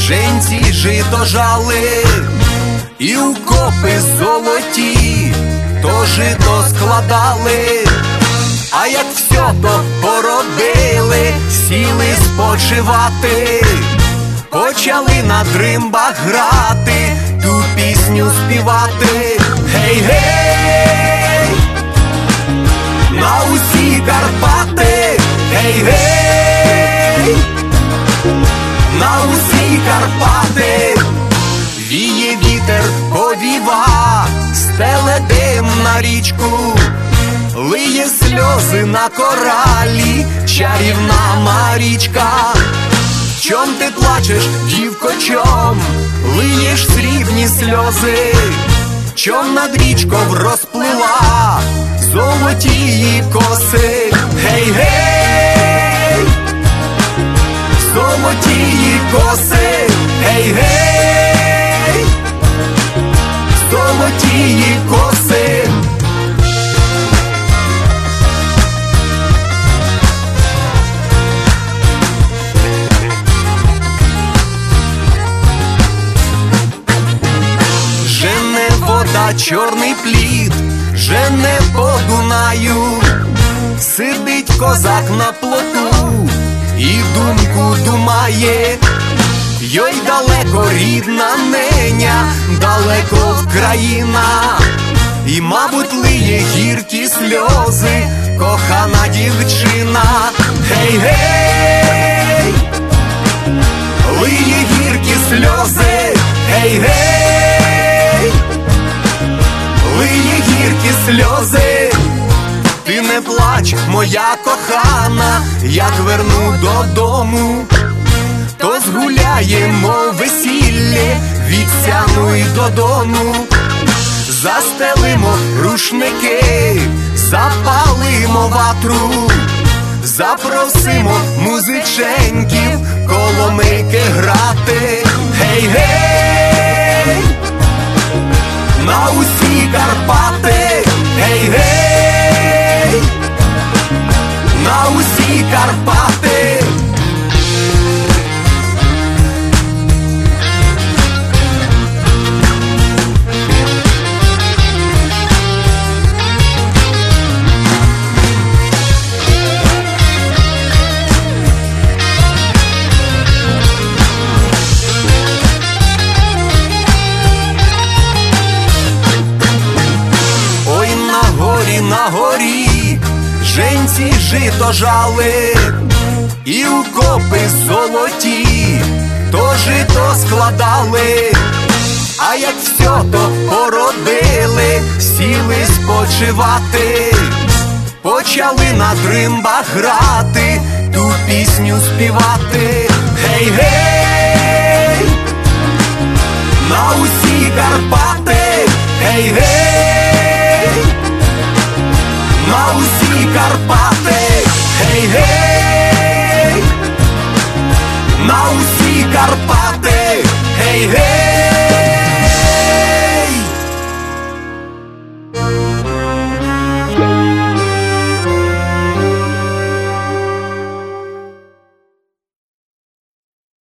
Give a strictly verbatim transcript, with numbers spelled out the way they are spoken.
женці жито жали, і у копи золоті то жито складали. А як все то поробили, сіли спочивати, почали на дримбах грати, ту пісню співати. Гей-гей, на усі Карпати, гей-гей, на усі Карпати. Віє вітер, повіва, стеле дим на річку, лиє сльози на коралі, чарівна Марічка. Чом ти плачеш, дівко, чом лиєш срібні сльози? Чом над річком розплила золоті її коси? Гей-гей, золоті її коси, гей-гей, золоті її коси. Жене вода чорний плід, жене по Дунаю, сидить козак на плоту і думку думає. Йой, далеко рідна неня, далеко Вкраїна, і, мабуть, лиє гіркі сльози кохана дівчина. Гей-гей, лиє гіркі сльози, гей-гей, лиє гіркі сльози. Ти не плач, моя кохана, як верну додому, то згуляємо весілля від Сяну й до Дону. Застелимо рушники, запалимо ватру, запросимо музиченьків коломийки грати. Гей-гей, на усі Карпати, гей-гей, на усі Карпати. На горі женці жито жали, і у копи золоті то жито складали. А як все то породили, сіли спочивати, почали на дримбах грати, ту пісню співати. Гей-гей, на усі Карпати, гей-гей, на усі Карпати, гей-гей, на усі Карпати, гей-гей.